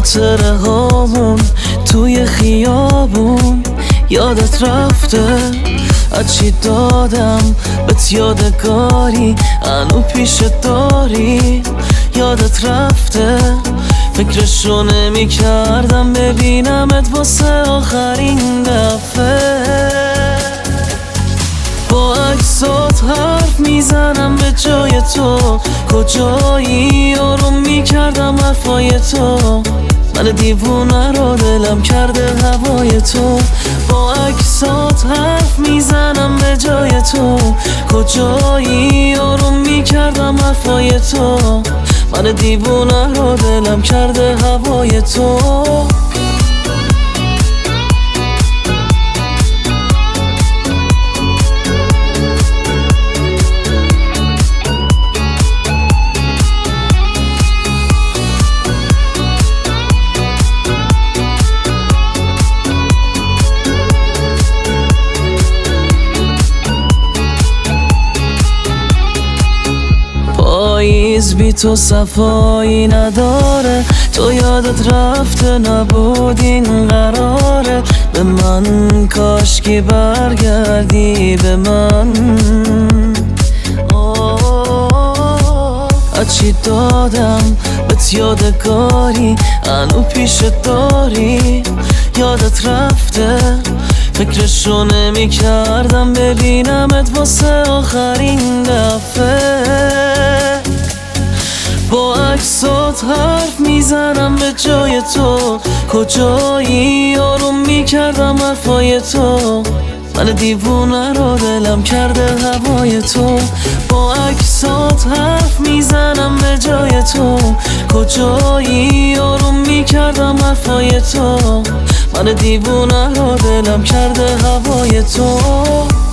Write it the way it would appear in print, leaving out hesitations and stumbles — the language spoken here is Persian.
خاطره هامون توی خیابون یادت رفته از چی دادم بهت یادگاری هنو پیشت داری یادت رفته فکرشو نمی کردم ببینمت واسه آخرین دفعه با عکسات حرف میزنم به جای تو کجایی آروم میکردم حرفای تو من دیوونه رو دلم کرده هوای تو با عکسات حرف میزنم به جای تو کجایی آروم میکردم حرفای تو من دیوونه رو دلم کرده هوای تو پاییز بی تو صفایی نداره تو یادت رفته نبود این قراره به من کاشکی برگردی به من از چی دادم بهت یادگاری هنو پیشت داری یادت رفته فکرشو نمی کردم ببینمت واسه آخرین دفعه با عکسات حرف میزنم به جای تو کجایی آروم میکردم حرفای تو من دیوونه رو دلم کرده هوای تو با عکسات حرف میزنم به جای تو کجایی آروم میکردم حرفای تو من دیوونه رو دلم کرده هوای تو